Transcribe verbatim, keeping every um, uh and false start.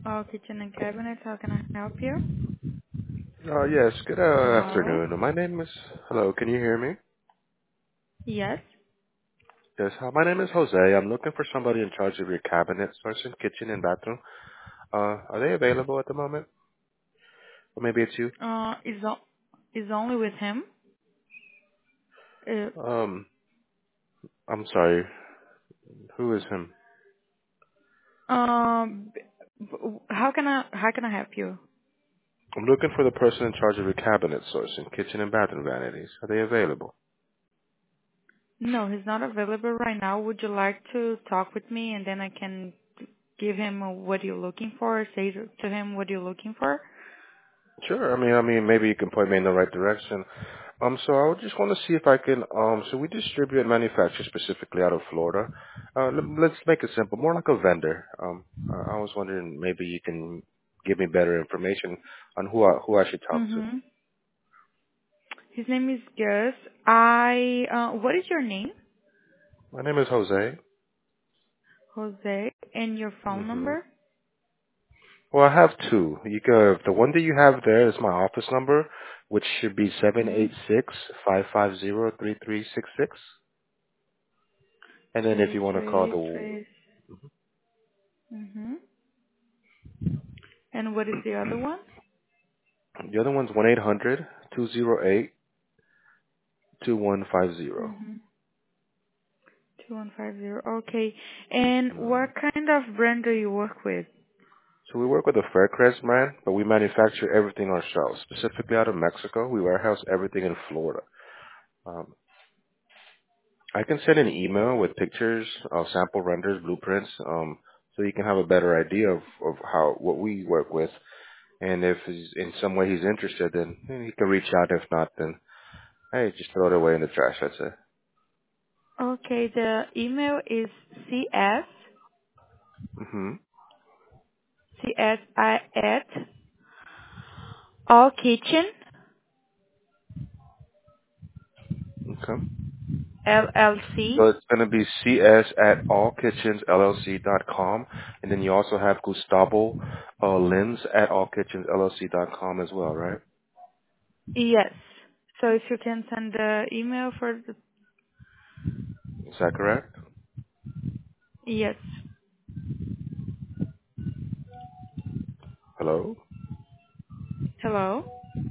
Oh, kitchen and cabinet. How can I help you? Uh, yes, good uh, Hello? afternoon. My name is, hello, can you hear me? Yes. Yes, hi, my name is Jose. I'm looking for somebody in charge of your cabinet, section, kitchen, and bathroom. Uh, are they available at the moment? Or maybe it's you? Uh, is o- is only with him? Uh, Um, I'm sorry, who is him? um, b- b- how can I how can I help you? I'm looking for the person in charge of your cabinet sourcing, kitchen and bathroom vanities. Are they available? No, he's not available right now. Would you like to talk with me and then I can give him uh, what you're looking for? Say to to him what you're looking for? Sure. I mean, I mean, maybe you can point me in the right direction. Um, so I would just want to see if I can. Um, so we distribute and manufacture specifically out of Florida. Uh, l- let's make it simple, more like a vendor. Um, I I was wondering maybe you can give me better information on who I who I should talk to. Mm-hmm. His name is Gus. I uh, what is your name? My name is Jose. Jose, and your phone hmm number? Well, I have two. You go. The one that you have there is my office number, which should be seven Mm-hmm. eight six five five zero three three six six. And then if Three you want to call three the three. Mm-hmm. And what is the other one? The other one's one eight hundred two zero eight two one five zero. Mm-hmm. Two one five zero. Okay. And Mhm. what kind of brand do you work with? So we work with the Faircrest brand, but we manufacture everything ourselves. Specifically out of Mexico, we warehouse everything in Florida. Um, I can send an email with pictures, uh, sample renders, blueprints, um, so you can have a better idea of, of how what we work with. And if he's, in some way he's interested, then eh, he can reach out. If not, then hey, just throw it away in the trash. That's it. Okay. The email is cs hmm cs at all kitchen Okay. llc. So it's going to be cs at all kitchens l l c dot com, and then you also have Gustavo uh, Lins at all kitchens l l c dot com as well, right? Yes. So if you can send the email for the Is that correct? yes. Hello? Hello.